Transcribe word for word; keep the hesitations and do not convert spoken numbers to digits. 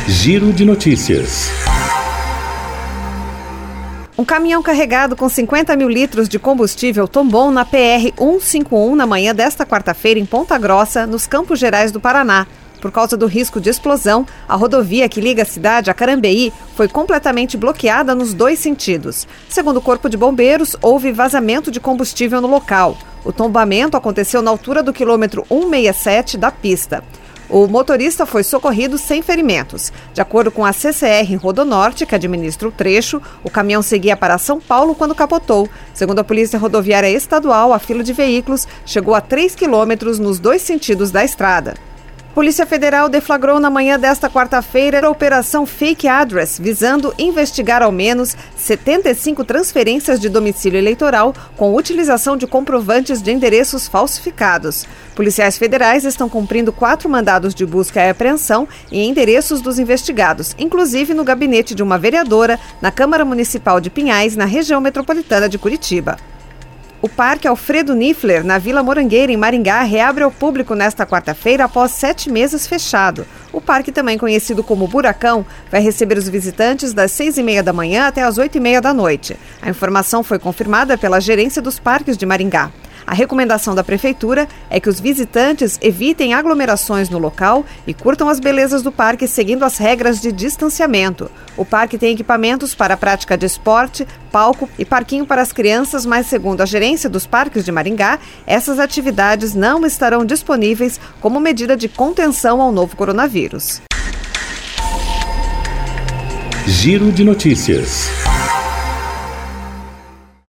Giro de notícias. Um caminhão carregado com cinquenta mil litros de combustível tombou na P R cento e cinquenta e um na manhã desta quarta-feira em Ponta Grossa, nos Campos Gerais do Paraná. Por causa do risco de explosão, a rodovia que liga a cidade a Carambeí foi completamente bloqueada nos dois sentidos. Segundo o Corpo de Bombeiros, houve vazamento de combustível no local. O tombamento aconteceu na altura do quilômetro cento e sessenta e sete da pista. O motorista foi socorrido sem ferimentos. De acordo com a C C R Rodonorte, que administra o trecho, o caminhão seguia para São Paulo quando capotou. Segundo a Polícia Rodoviária Estadual, a fila de veículos chegou a três quilômetros nos dois sentidos da estrada. Polícia Federal deflagrou na manhã desta quarta-feira a Operação Fake Address, visando investigar ao menos setenta e cinco transferências de domicílio eleitoral com utilização de comprovantes de endereços falsificados. Policiais federais estão cumprindo quatro mandados de busca e apreensão em endereços dos investigados, inclusive no gabinete de uma vereadora na Câmara Municipal de Pinhais, na região metropolitana de Curitiba. O Parque Alfredo Niffler, na Vila Morangueira, em Maringá, reabre ao público nesta quarta-feira após sete meses fechado. O parque, também conhecido como Buracão, vai receber os visitantes das seis e meia da manhã até as oito e meia da noite. A informação foi confirmada pela Gerência dos Parques de Maringá. A recomendação da Prefeitura é que os visitantes evitem aglomerações no local e curtam as belezas do parque seguindo as regras de distanciamento. O parque tem equipamentos para a prática de esporte, palco e parquinho para as crianças, mas, segundo a Gerência dos Parques de Maringá, essas atividades não estarão disponíveis como medida de contenção ao novo coronavírus. Giro de notícias.